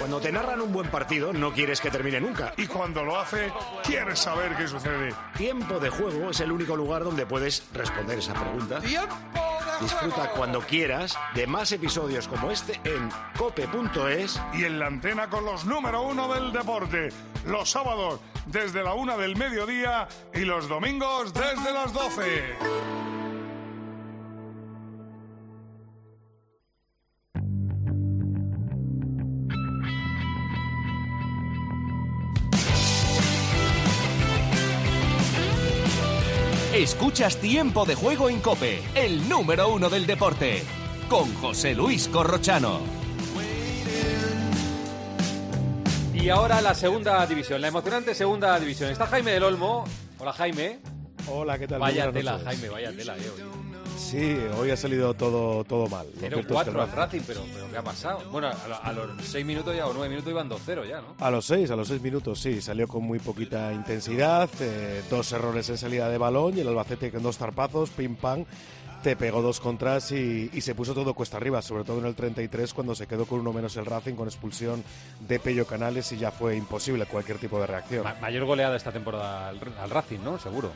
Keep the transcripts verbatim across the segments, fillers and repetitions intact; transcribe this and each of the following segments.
Cuando te narran un buen partido, no quieres que termine nunca. Y cuando lo hace, quieres saber qué sucede. Tiempo de Juego es el único lugar donde puedes responder esa pregunta. ¡Tiempo de Disfruta juego! cuando quieras de más episodios como este en cope punto es. Y en la antena con los número uno del deporte. Los sábados desde la una del mediodía y los domingos desde las doce. Escuchas Tiempo de Juego en COPE, el número uno del deporte, con José Luis Corrochano. Y ahora la segunda división, la emocionante segunda división. Está Jaime del Olmo. Hola, Jaime. Hola, ¿qué tal? Vaya tela, Jaime, vaya tela, eh, hoy. Sí, hoy ha salido todo, todo mal. cero cuatro al Racing, pero, pero ¿qué ha pasado? Bueno, a, a los seis minutos ya, o nueve minutos iban dos cero ya, ¿no? A los seis, a los seis minutos, sí. Salió con muy poquita intensidad, eh, dos errores en salida de balón y el Albacete con dos zarpazos, pim pam, te pegó dos contras y, y se puso todo cuesta arriba, sobre todo en el treinta y tres cuando se quedó con uno menos el Racing con expulsión de Pello Canales y ya fue imposible cualquier tipo de reacción. Ma- mayor goleada esta temporada al, al Racing, ¿no? Seguro.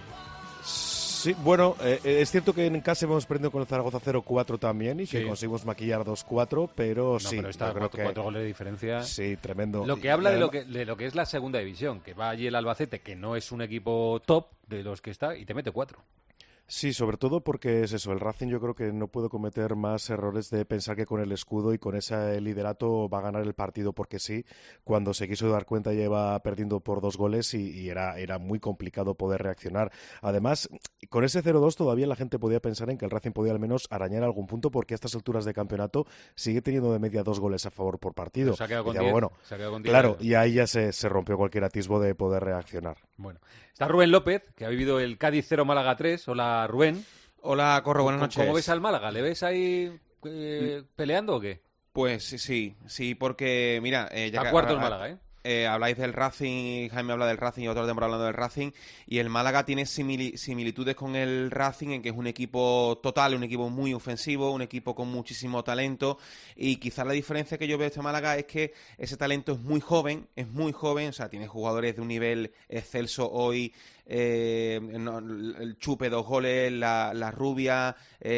Sí, bueno, eh, es cierto que en casa hemos perdido con el Zaragoza cero cuatro también y que Sí. conseguimos maquillar dos cuatro, pero No, sí, pero está yo creo cuatro, que cuatro goles de diferencia. sí, tremendo. Lo que Y habla de lo además- que, de lo que es la segunda división, que va allí el Albacete, que no es un equipo top de los que está, y te mete cuatro. Sí, sobre todo porque es eso, el Racing yo creo que no puede cometer más errores de pensar que con el escudo y con ese liderato va a ganar el partido porque sí, cuando se quiso dar cuenta ya iba perdiendo por dos goles y, y era, era muy complicado poder reaccionar. Además, con ese cero dos todavía la gente podía pensar en que el Racing podía al menos arañar algún punto porque a estas alturas de campeonato sigue teniendo de media dos goles a favor por partido. Pero se ha quedado con Y ya, diez, bueno, se ha quedado con diez. claro, y ahí ya se, se rompió cualquier atisbo de poder reaccionar. Bueno, está Rubén López, que ha vivido el Cádiz cero Málaga tres. Hola, Rubén. Hola, Corro, buenas ¿Cómo- noches. ¿Cómo ves al Málaga? ¿Le ves ahí eh, peleando o qué? Pues sí, sí, sí, porque mira, eh, ya Está que cuarto el ah, Málaga, ¿eh? eh, habláis del Racing, Jaime habla del Racing y otro temporada hablando del Racing, y el Málaga tiene simili- similitudes con el Racing en que es un equipo total, un equipo muy ofensivo, un equipo con muchísimo talento, y quizás la diferencia que yo veo de este Málaga es que ese talento es muy joven, es muy joven, o sea, tiene jugadores de un nivel excelso hoy. Eh, no, el Chupe dos goles, la, la Rubia,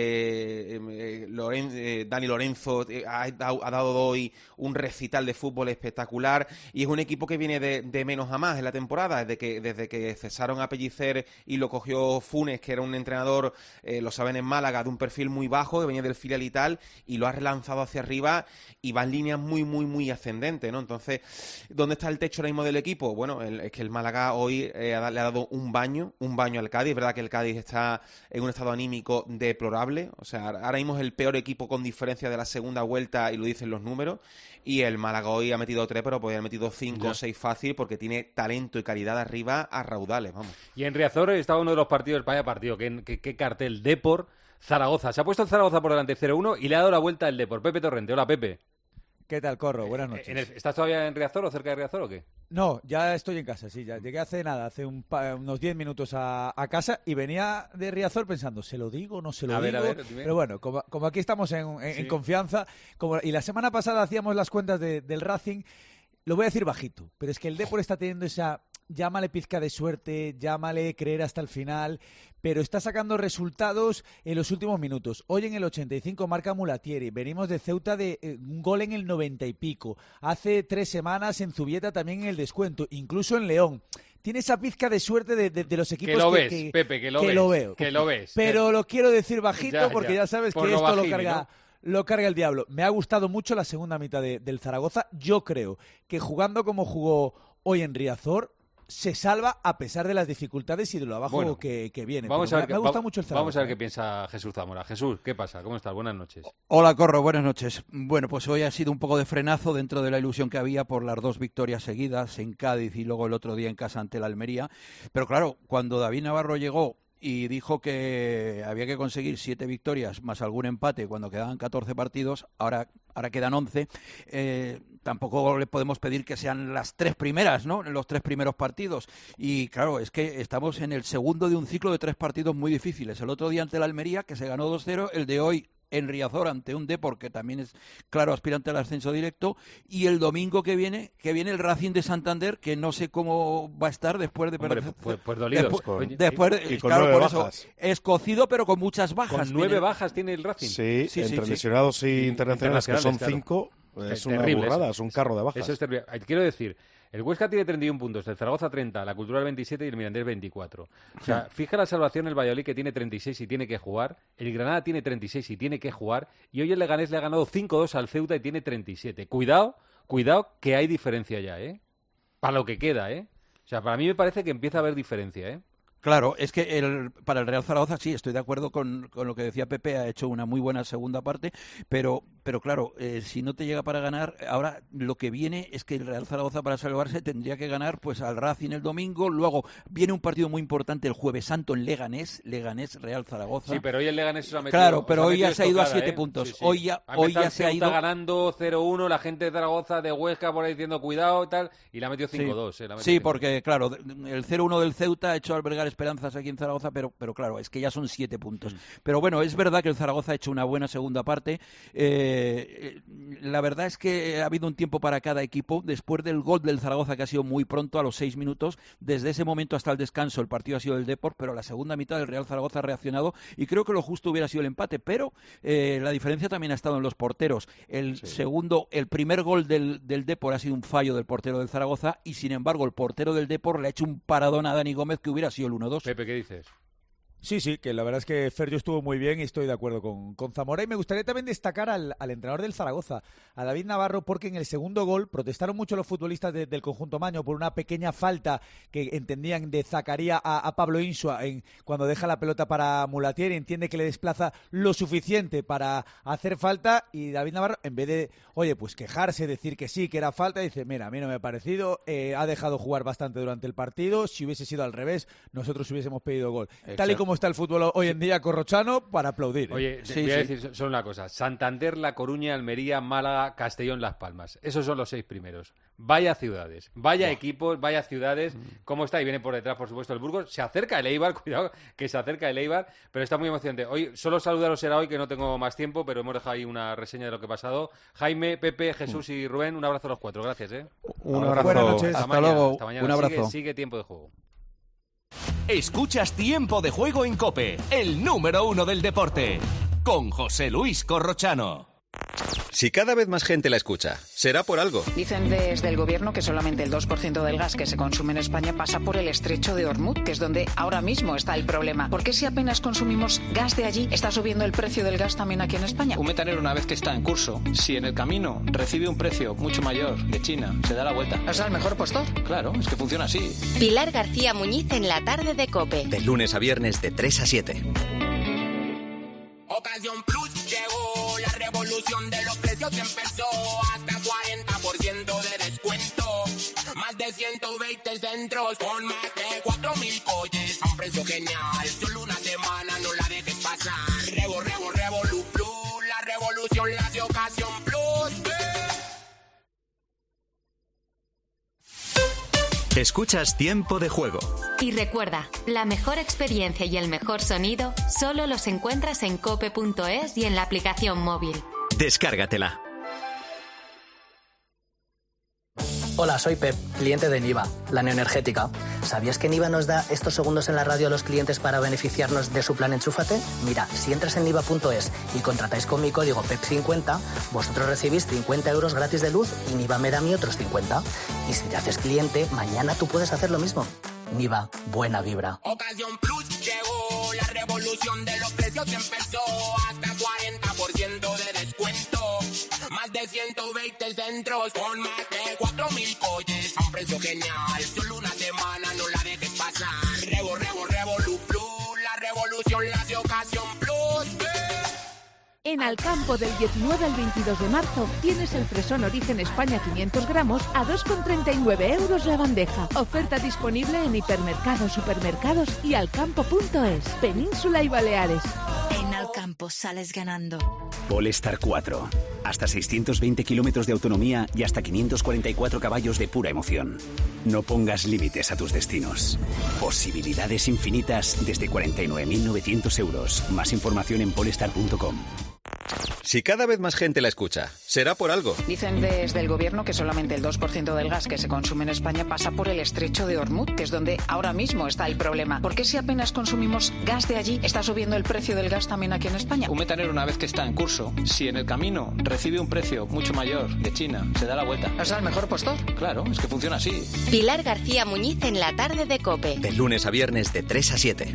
eh, eh, Loren, eh, Dani Lorenzo eh, ha, ha dado hoy un recital de fútbol espectacular y es un equipo que viene de, de menos a más en la temporada, desde que desde que cesaron a Pellicer y lo cogió Funes, que era un entrenador, eh, lo saben, en Málaga, de un perfil muy bajo, que venía del filial y tal, y lo ha relanzado hacia arriba y va en líneas muy, muy, muy ascendente, ¿no? Entonces, ¿dónde está el techo ahora mismo del equipo? Bueno, el, es que el Málaga hoy eh, ha, le ha dado un baño, un baño al Cádiz. Es verdad que el Cádiz está en un estado anímico deplorable, o sea, ahora mismo es el peor equipo con diferencia de la segunda vuelta y lo dicen los números, y el Málaga hoy ha metido tres, pero podría haber metido cinco o seis fácil porque tiene talento y calidad arriba a raudales, vamos. Y en Riazor estaba uno de los partidos, vaya partido, qué, qué, qué cartel, Depor, Zaragoza. Se ha puesto el Zaragoza por delante cero uno y le ha dado la vuelta el Depor. Pepe Torrente, hola Pepe. ¿Qué tal, Corro? Buenas noches. ¿En el- ¿Estás todavía en Riazor o cerca de Riazor o qué? No, ya estoy en casa, sí, ya llegué hace nada, hace un pa- unos diez minutos a, a casa y venía de Riazor pensando, ¿se lo digo o no se lo A ver, digo? a ver, dime. Pero bueno, como, como aquí estamos en, en- Sí. en confianza, como, y la semana pasada hacíamos las cuentas de- del Racing, lo voy a decir bajito, pero es que el Depor está teniendo esa, llámale pizca de suerte, llámale creer hasta el final, pero está sacando resultados en los últimos minutos. Hoy en el ochenta y cinco marca Mulatieri, venimos de Ceuta de eh, un gol en el noventa y pico. Hace tres semanas en Zubieta también en el descuento, incluso en León. Tiene esa pizca de suerte de, de- de los equipos Que lo que, ves, que- Pepe, que lo que ves. lo veo. Que lo ves. Pero lo quiero decir bajito Ya, porque ya. ya sabes Por que lo esto lo bajini, carga... Lo carga el diablo. Me ha gustado mucho la segunda mitad de- del Zaragoza. Yo creo que jugando como jugó hoy en Riazor, se salva a pesar de las dificultades y de lo abajo Bueno, que, que viene. Vamos Pero a me, ver, qué- me gusta va- mucho el Zaragoza. vamos a ver qué ¿eh? piensa Jesús Zamora. Jesús, ¿qué pasa? ¿Cómo estás? Buenas noches. Hola, Corro, buenas noches. Bueno, pues hoy ha sido un poco de frenazo dentro de la ilusión que había por las dos victorias seguidas en Cádiz y luego el otro día en casa ante la Almería. Pero claro, cuando David Navarro llegó y dijo que había que conseguir siete victorias más algún empate cuando quedaban catorce partidos, ahora, ahora quedan once, eh, tampoco le podemos pedir que sean las tres primeras, ¿no? Los tres primeros partidos. Y claro, es que estamos en el segundo de un ciclo de tres partidos muy difíciles. El otro día ante la Almería, que se ganó dos cero, el de hoy en Riazor ante un Depor que también es claro aspirante al ascenso directo, y el domingo que viene que viene el Racing de Santander, que no sé cómo va a estar después de Hombre, perder. pues, pues dolidos. Después, Con, después y con claro, nueve por bajas. eso es cocido, pero con muchas bajas. Con nueve Tiene- bajas tiene el Racing. Sí, Sí, sí, entre sí. lesionados y internacionales, que son Internacionales, cinco, claro. es una Terrible burrada, eso. es un carro de bajas. Eso es terrible. Quiero decir, el Huesca tiene treinta y uno puntos, el Zaragoza treinta, la Cultural veintisiete y el Mirandés veinticuatro. O sea, fija la salvación el Valladolid, que tiene treinta y seis y tiene que jugar, el Granada tiene treinta y seis y tiene que jugar, y hoy el Leganés le ha ganado cinco dos al Ceuta y tiene treinta y siete. Cuidado, cuidado que hay diferencia ya, ¿eh? Para lo que queda, ¿eh? O sea, para mí me parece que empieza a haber diferencia, ¿eh? Claro, es que el, para el Real Zaragoza sí, estoy de acuerdo con, con lo que decía Pepe, ha hecho una muy buena segunda parte, pero, pero claro, eh, si no te llega para ganar, ahora lo que viene es que el Real Zaragoza para salvarse tendría que ganar pues al Racing el domingo, luego viene un partido muy importante el Jueves Santo en Leganés, Leganés Real Zaragoza. Sí, pero hoy el Leganés se lo ha metido. Claro, pero os ha hoy ya metido se ha ido a estocada, siete ¿eh? puntos. Sí, sí. Hoy ya, Ha hoy empezado ya se ha Ceuta ido ganando cero uno, la gente de Zaragoza, de Huesca, por ahí diciendo cuidado y tal, y le ha metido cinco dos. Sí, eh, le ha metido sí, cinco dos. porque claro, el cero uno del Ceuta ha hecho albergar esperanzas aquí en Zaragoza, pero, pero claro, es que ya son siete puntos. Mm. Pero bueno, es verdad que el Zaragoza ha hecho una buena segunda parte. Eh, la verdad es que ha habido un tiempo para cada equipo. Después del gol del Zaragoza, que ha sido muy pronto, a los seis minutos, desde ese momento hasta el descanso, el partido ha sido del Depor, pero la segunda mitad del Real Zaragoza ha reaccionado y creo que lo justo hubiera sido el empate, pero eh, la diferencia también ha estado en los porteros. El sí. segundo, el primer gol del, del Depor ha sido un fallo del portero del Zaragoza y sin embargo el portero del Depor le ha hecho un paradón a Dani Gómez que hubiera sido el uno dos. Pepe, ¿qué dices? Sí, sí, que la verdad es que Ferjo estuvo muy bien y estoy de acuerdo con, con Zamora. Y me gustaría también destacar al, al entrenador del Zaragoza, a David Navarro, porque en el segundo gol protestaron mucho los futbolistas de, del conjunto maño por una pequeña falta que entendían de Zakaria a, a Pablo Insua en, cuando deja la pelota para Mulatier y entiende que le desplaza lo suficiente para hacer falta. Y David Navarro, en vez de, oye, pues quejarse, decir que sí, que era falta, dice, mira, a mí no me ha parecido, eh, ha dejado jugar bastante durante el partido, si hubiese sido al revés, nosotros hubiésemos pedido gol. Exacto. Tal y como está el fútbol hoy en día corrochano, para aplaudir. ¿eh? Oye, sí, voy a sí. decir solo una cosa. Santander, La Coruña, Almería, Málaga, Castellón, Las Palmas. Esos son los seis primeros. Vaya ciudades, vaya wow. equipos, vaya ciudades. ¿Cómo está? Y viene por detrás, por supuesto, el Burgos. Se acerca el Eibar, cuidado, que se acerca el Eibar, pero está muy emocionante. Hoy solo saludaros será hoy, que no tengo más tiempo, pero hemos dejado ahí una reseña de lo que ha pasado. Jaime, Pepe, Jesús y Rubén, un abrazo a los cuatro. Gracias, ¿eh? Un abrazo. Buenas noches. Hasta, Hasta mañana. luego. Hasta mañana. Un abrazo. Sigue, sigue tiempo de juego. Escuchas Tiempo de Juego en COPE, el número uno del deporte, con José Luis Corrochano. Si cada vez más gente la escucha, será por algo. Dicen desde el gobierno que solamente el dos por ciento del gas que se consume en España pasa por el estrecho de Hormuz, que es donde ahora mismo está el problema. ¿Por qué si apenas consumimos gas de allí, está subiendo el precio del gas también aquí en España? Un metanero, una vez que está en curso, si en el camino recibe un precio mucho mayor de China, se da la vuelta. ¿Es el mejor postor? Claro, es que funciona así. Pilar García Muñiz en la tarde de COPE. De lunes a viernes de tres a siete. Ocasión Plus llegó, la revolución de los precios empezó, hasta cuarenta por ciento de descuento, más de ciento veinte centros, con más de cuatro mil colles, a un precio genial, solo una semana, no la dejes pasar, Revo, Revo, Revolu Plus, la revolución la hace Ocasión Plus, eh. Escuchas Tiempo de Juego. Y recuerda, la mejor experiencia y el mejor sonido solo los encuentras en cope punto es y en la aplicación móvil. Descárgatela. Hola, soy Pep, cliente de Niva, la neoenergética. ¿Sabías que Niva nos da estos segundos en la radio a los clientes para beneficiarnos de su plan Enchúfate? Mira, si entras en niva punto es y contratáis con mi código P E P cincuenta, vosotros recibís cincuenta euros gratis de luz y Niva me da a mí otros cincuenta. Y si te haces cliente, mañana tú puedes hacer lo mismo. Niva, buena vibra. Ocasión Plus llegó, la revolución de los precios empezó, hasta cuarenta por ciento de descuento, más de ciento veinte centros, con más de cuatro mil colles, a un precio genial, solo una semana, no la dejes pasar, Revo, Revo, Revolu Plus, la revolución la hace Ocasión Plus, eh. En Alcampo del diecinueve al veintidós de marzo tienes el fresón Origen España quinientos gramos a dos con treinta y nueve euros la bandeja. Oferta disponible en hipermercados, supermercados y alcampo punto es. Península y Baleares. En Alcampo sales ganando. Polestar cuatro. Hasta seiscientos veinte kilómetros de autonomía y hasta quinientos cuarenta y cuatro caballos de pura emoción. No pongas límites a tus destinos. Posibilidades infinitas desde cuarenta y nueve mil novecientos euros. Más información en polestar punto com. Si cada vez más gente la escucha, será por algo. Dicen desde el gobierno que solamente el dos por ciento del gas que se consume en España pasa por el estrecho de Hormuz, que es donde ahora mismo está el problema. ¿Por qué si apenas consumimos gas de allí, está subiendo el precio del gas también aquí en España? Un metanero, una vez que está en curso, si en el camino recibe un precio mucho mayor de China, se da la vuelta. O sea, el mejor postor. Claro, es que funciona así. Pilar García Muñiz en la tarde de COPE. De lunes a viernes de tres a siete.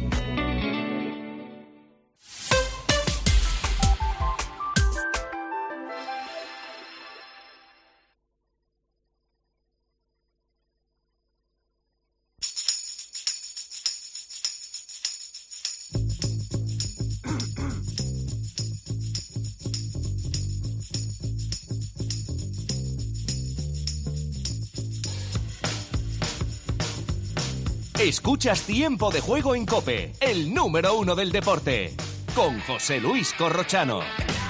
Escuchas Tiempo de Juego en COPE, el número uno del deporte, con José Luis Corrochano.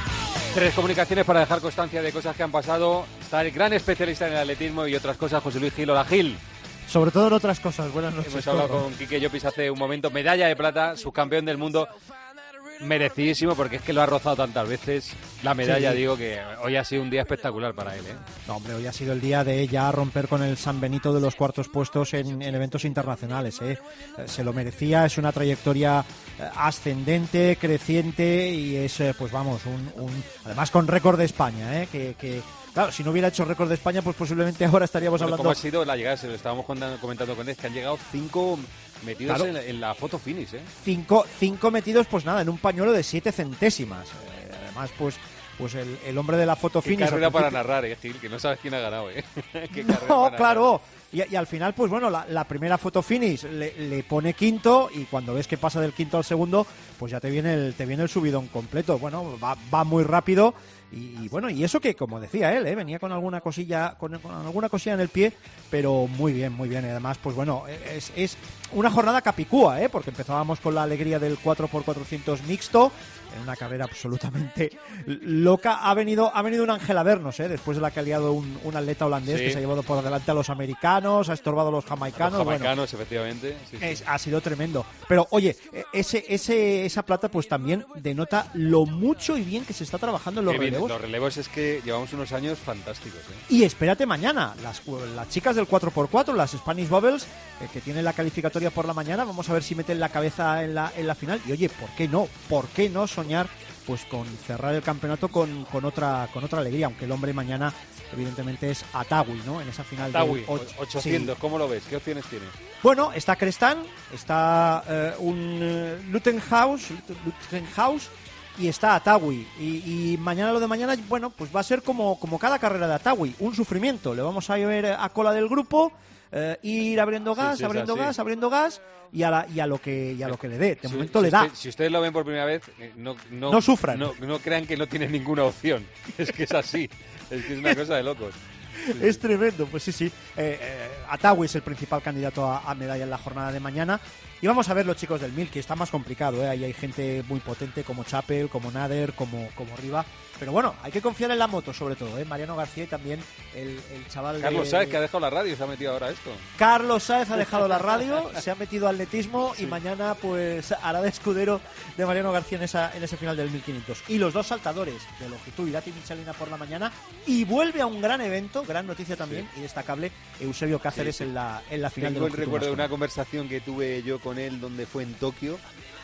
Tres comunicaciones para dejar constancia de cosas que han pasado. Está el gran especialista en el atletismo y otras cosas, José Luis Gil. Hola, Gil. Sobre todo en otras cosas. Buenas noches. Hemos hablado con Quique Llopis hace un momento. Medalla de plata, subcampeón del mundo. Merecidísimo, porque es que lo ha rozado tantas veces. La medalla, sí. Digo que hoy ha sido un día espectacular para él, ¿eh? No, hombre, hoy ha sido el día de ya romper con el San Benito de los cuartos puestos en, en eventos internacionales, ¿eh? Se lo merecía, es una trayectoria ascendente, creciente y es, pues vamos, un, un además con récord de España, ¿eh? Que... que Claro, si no hubiera hecho récord de España, pues posiblemente ahora estaríamos bueno, hablando... ¿Cómo ha sido la llegada? Se lo estábamos comentando con él, que han llegado cinco metidos claro. en, la, en la foto finish, ¿eh? Cinco, cinco metidos, pues nada, en un pañuelo de siete centésimas. Eh, además, pues pues el, el hombre de la foto Qué finish... Qué carrera para narrar, eh, Gil, que no sabes quién ha ganado, ¿eh? Qué no, claro. Y, y al final, pues bueno, la, la primera foto finish le, le pone quinto y cuando ves que pasa del quinto al segundo, pues ya te viene el, te viene el subidón completo. Bueno, va, va muy rápido. Y, y bueno, y eso que, como decía él, ¿eh? venía con alguna cosilla con, con alguna cosilla en el pie, pero muy bien, muy bien. Y además, pues bueno, es, es una jornada capicúa, ¿eh? Porque empezábamos con la alegría del cuatro por cuatrocientos mixto, en una carrera absolutamente loca. Ha venido ha venido un ángel a vernos, ¿eh? Después de la que ha liado un, un atleta holandés, sí, que se ha llevado por delante a los americanos, ha estorbado a los jamaicanos. A los jamaicanos, bueno, efectivamente. Sí, sí. Es, ha sido tremendo. Pero, oye, ese, ese esa plata pues también denota lo mucho y bien que se está trabajando en los relevos. Los relevos es que llevamos unos años fantásticos, ¿eh? Y espérate mañana, las, las chicas del cuatro por cuatro, las Spanish Bubbles, eh, que tienen la calificatoria por la mañana, vamos a ver si meten la cabeza en la, en la final. Y oye, ¿por qué no? ¿Por qué no soñar pues con cerrar el campeonato con, con otra con otra alegría? Aunque el hombre mañana evidentemente es Atawi, ¿no? En esa final Atawi, del ocho, ochocientos, sí. ¿Cómo lo ves? ¿Qué opciones tiene? Bueno, está Crestan, está eh, un eh, Luttenhaus, Luttenhaus y está Atawi. Y, y mañana lo de mañana, bueno, pues va a ser como, como cada carrera de Atawi, un sufrimiento. Le vamos a ver a cola del grupo, eh, ir abriendo gas, sí, sí, abriendo gas, así. abriendo gas y a, la, y a lo que y a lo que le dé. De si, momento si le da. Usted, si ustedes lo ven por primera vez, no, no, no sufran. No, no crean que no tienen ninguna opción. Es que es así. Es que es una cosa de locos. Es tremendo, pues sí, sí. Eh, eh, Atawi es el principal candidato a, a medalla en la jornada de mañana. Y vamos a ver los chicos del mil, que está más complicado, ¿eh? Ahí hay gente muy potente como Chapel, como Nader, como, como Riva. Pero bueno, hay que confiar en la moto sobre todo, ¿eh? Mariano García y también el, el chaval... Carlos de, Sáez, que ha dejado la radio y se ha metido ahora esto. Carlos Sáez ha dejado la radio, se ha metido al atletismo sí. y mañana pues hará de escudero de Mariano García en, esa, en ese final del mil quinientos. Y los dos saltadores de longitud, Irati Michelina por la mañana, y vuelve a un gran evento, gran noticia también sí. y destacable, Eusebio Cáceres sí, sí. en la en la final. Tengo de el recuerdo de una conversación que tuve yo con él donde fue en Tokio,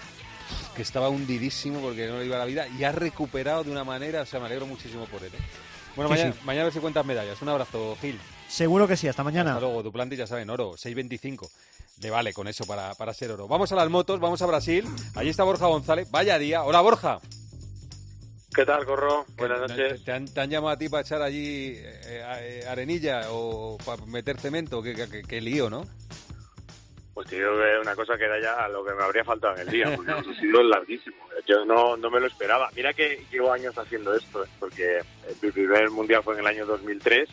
que estaba hundidísimo porque no le iba la vida y ha recuperado de una manera, o sea, me alegro muchísimo por él, ¿eh? Bueno, sí, mañana, sí. mañana a ver si cuentas medallas. Un abrazo, Gil. Seguro que sí, hasta mañana. Hasta luego, Duplantis ya saben, oro, seis veinticinco. Le vale con eso para, para ser oro. Vamos a las motos, vamos a Brasil. Allí está Borja González. Vaya día. Hola, Borja. ¿Qué tal, Corro? Buenas noches. ¿Te, te, han, ¿Te han llamado a ti para echar allí eh, arenilla o para meter cemento? Qué, qué, qué lío, ¿no? Pues te digo que una cosa que era ya lo que me habría faltado en el día, porque ha sido larguísimo. Yo no, no me lo esperaba. Mira que llevo años haciendo esto, porque mi primer mundial fue en el año dos mil tres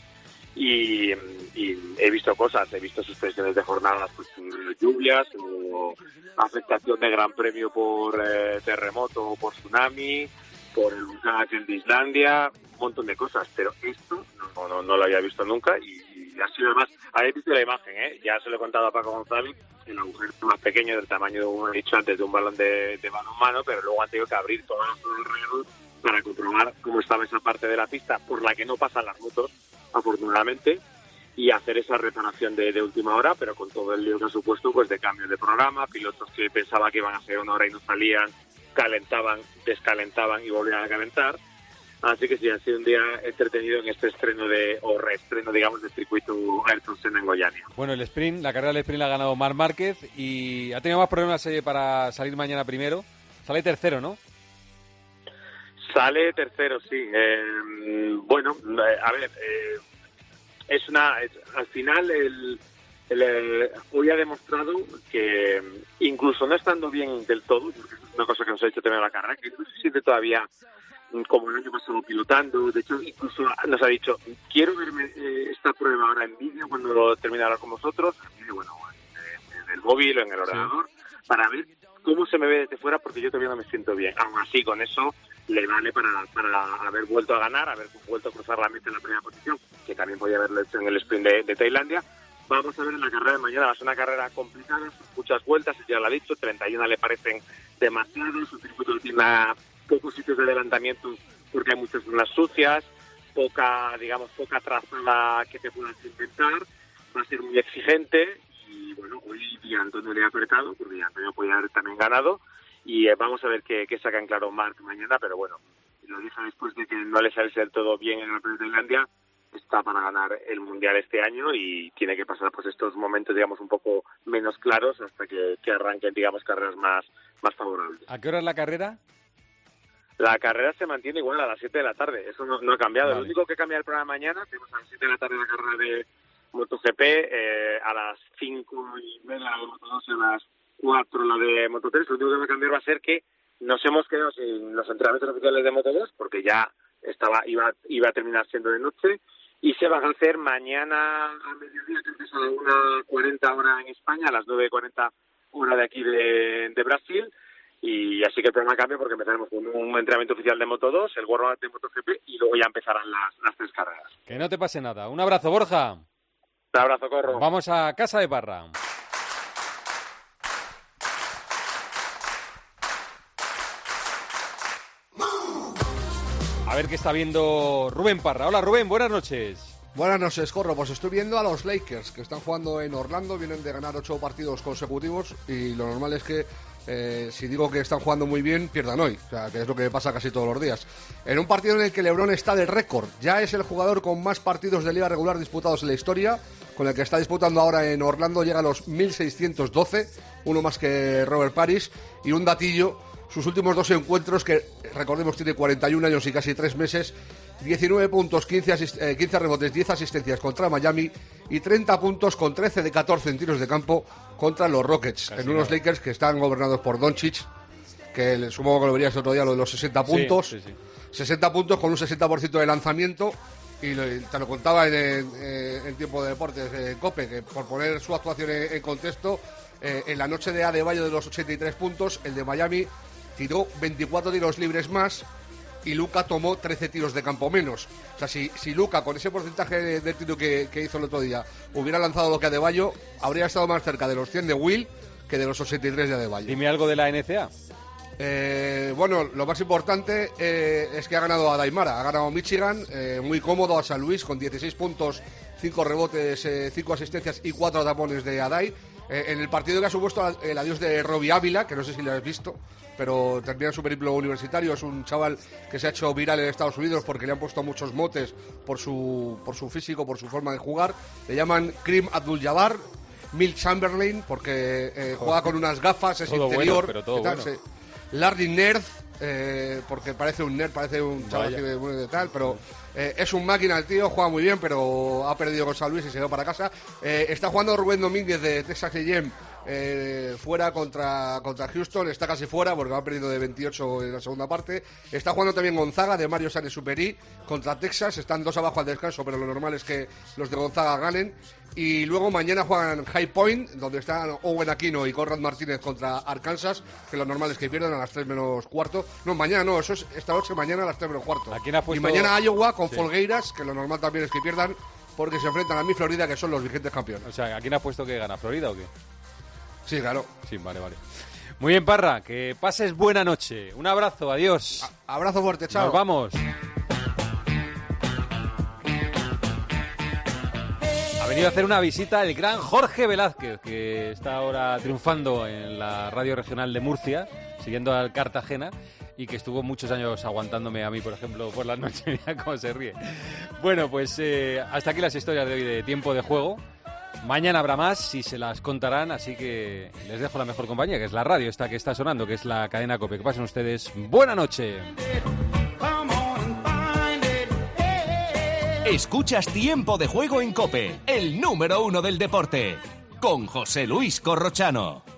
y, y he visto cosas, he visto suspensiones de jornadas pues, por lluvias o afectación de gran premio por eh, terremoto o por tsunami, por el volcán aquel de Islandia, un montón de cosas, pero esto no, no, no lo había visto nunca y ha sido además, habéis visto la imagen, ¿eh? Ya se lo he contado a Paco González, el agujero más pequeño del tamaño de un, he dicho antes, de un balón de, de balonmano, pero luego han tenido que abrir todo alrededor para comprobar cómo estaba esa parte de la pista por la que no pasan las motos, afortunadamente, y hacer esa reparación de, de última hora, pero con todo el lío que ha supuesto, pues de cambio de programa, pilotos que pensaba que iban a ser una hora y no salían, calentaban, descalentaban y volvían a calentar. Así que sí, ha sido un día entretenido en este estreno de, o reestreno, digamos, del circuito Ayrton Senna en Goiânia. Bueno, el sprint, la carrera del sprint la ha ganado Marc Márquez y ha tenido más problemas eh, para salir mañana primero. Sale tercero, ¿no? Sale tercero, sí. Eh, bueno, eh, a ver, eh, es una, es, al final el, el, el, hoy ha demostrado que incluso no estando bien del todo, porque es una cosa que nos ha dicho también la carrera, que no se siente todavía como el año pasado pilotando. De hecho, incluso nos ha dicho, quiero verme eh, esta prueba ahora en vídeo cuando lo termine ahora con vosotros, en vídeo, bueno, en, en el móvil o en el ordenador, sí, para ver cómo se me ve desde fuera, porque yo todavía no me siento bien. Aún así, con eso le vale para, para haber vuelto a ganar, haber vuelto a cruzar la meta en la primera posición, que también podía haberlo hecho en el sprint de, de Tailandia. Vamos a ver en la carrera de mañana, va a ser una carrera complicada, muchas vueltas, ya lo ha dicho, treinta y una le parecen demasiados, su circuito tiene pocos sitios de adelantamiento porque hay muchas zonas sucias, poca, digamos, poca trazada que te puedas inventar, va a ser muy exigente y bueno, hoy Di Antonio le ha apretado, porque Di Antonio podía haber también ganado y eh, vamos a ver qué, qué saca en claro Marc mañana, pero bueno, lo dije después de que no le saliese del todo bien en el Premio de Tailandia, está para ganar el Mundial este año y tiene que pasar pues estos momentos, digamos, un poco menos claros hasta que, que arranquen, digamos, carreras más, más favorables. ¿A qué hora es la carrera? La carrera se mantiene igual a las siete de la tarde, eso no, no ha cambiado. Vale. Lo único que cambia el programa mañana, tenemos a las siete de la tarde la carrera de MotoGP, eh, a las cinco y media la de Moto dos y a las cuatro la de Moto tres. Lo único que va a cambiar va a ser que nos hemos quedado sin los entrenamientos oficiales de Moto dos, porque ya estaba iba, iba a terminar siendo de noche, y se van a hacer mañana a mediodía, creo que es a la una cuarenta hora en España, a las nueve cuarenta hora de aquí de, de Brasil. Y así que el programa cambia porque empezaremos con un entrenamiento oficial de Moto dos, el World de MotoGP y luego ya empezarán las, las tres carreras. Que no te pase nada. Un abrazo, Borja. Un abrazo, Corro. Vamos a Casa de Parra. A ver qué está viendo Rubén Parra. Hola, Rubén, buenas noches. Buenas noches, Corro. Pues estoy viendo a los Lakers, que están jugando en Orlando, vienen de ganar ocho partidos consecutivos y lo normal es que Eh, si digo que están jugando muy bien, pierdan hoy, o sea, que es lo que pasa casi todos los días. En un partido en el que LeBron está de récord, ya es el jugador con más partidos de liga regular disputados en la historia, con el que está disputando ahora en Orlando, llega a los mil seiscientos doce, uno más que Robert Parrish, y un datillo, sus últimos dos encuentros, que recordemos tiene cuarenta y un años y casi tres meses, diecinueve puntos, quince, asist- eh, quince rebotes, diez asistencias contra Miami y treinta puntos con trece de catorce en tiros de campo contra los Rockets, casi en unos nada. Lakers que están gobernados por Doncic, que le, supongo que lo verías otro día, lo de los sesenta puntos, sí, sí, sí. sesenta puntos con un sesenta por ciento de lanzamiento, y lo, te lo contaba en, en, en tiempo de deportes, en COPE, que por poner su actuación en, en contexto, eh, en la noche de Adebayo de los ochenta y tres puntos, el de Miami tiró veinticuatro tiros libres más, y Luka tomó trece tiros de campo menos. O sea, si, si Luka, con ese porcentaje de, de tiro que, que hizo el otro día, hubiera lanzado lo que Adebayo, habría estado más cerca de los cien de Will que de los ochenta y tres de Adebayo. Dime algo de la N C A. Eh, bueno, lo más importante eh, es que ha ganado a Daimara, ha ganado Michigan, eh, muy cómodo a San Luis con dieciséis puntos, cinco rebotes, eh, cinco asistencias y cuatro tapones de Adai. Eh, en el partido que ha supuesto el adiós de Robbie Ávila, que no sé si lo has visto, pero termina su periplo universitario. Es un chaval que se ha hecho viral en Estados Unidos porque le han puesto muchos motes por su, por su físico, por su forma de jugar. Le llaman Kareem Abdul-Jabbar, Milt Chamberlain, porque eh, juega con unas gafas, es todo interior. Bueno, pero todo tal, bueno. sí. Larry Nerd, eh, porque parece un nerd, parece un chaval que, bueno, de tal, pero eh, es un máquina el tío, juega muy bien, pero ha perdido con San Luis y se va para casa. Eh, está jugando Rubén Domínguez de Texas A and M eh, fuera contra, contra Houston, está casi fuera porque ha perdido de veintiocho en la segunda parte. Está jugando también Gonzaga de Mario Sanes-Superi contra Texas, están dos abajo al descanso, pero lo normal es que los de Gonzaga ganen. Y luego mañana juegan High Point, donde están Owen Aquino y Conrad Martínez contra Arkansas, que lo normal es que pierdan a las tres menos cuarto. No, mañana no, eso es esta noche, mañana a las tres menos cuarto. ¿A quién ha puesto... Y mañana Iowa con sí. Folgueiras, que lo normal también es que pierdan, porque se enfrentan a mi Florida, que son los vigentes campeones. O sea, ¿a quién ha puesto que gana? ¿Florida o qué? Sí, claro. Sí, vale, vale. Muy bien, Parra, que pases buena noche. Un abrazo, adiós. A- abrazo fuerte, chao. Nos vamos. Ha venido a hacer una visita el gran Jorge Velázquez, que está ahora triunfando en la radio regional de Murcia, siguiendo al Cartagena, y que estuvo muchos años aguantándome a mí, por ejemplo, por las noches. Mira cómo se ríe. Bueno, pues eh, hasta aquí las historias de hoy de Tiempo de Juego. Mañana habrá más, si se las contarán, así que les dejo la mejor compañía, que es la radio esta que está sonando, que es la cadena COPE. Que pasen ustedes buena noche. Escuchas Tiempo de Juego en COPE, el número uno del deporte, con José Luis Corrochano.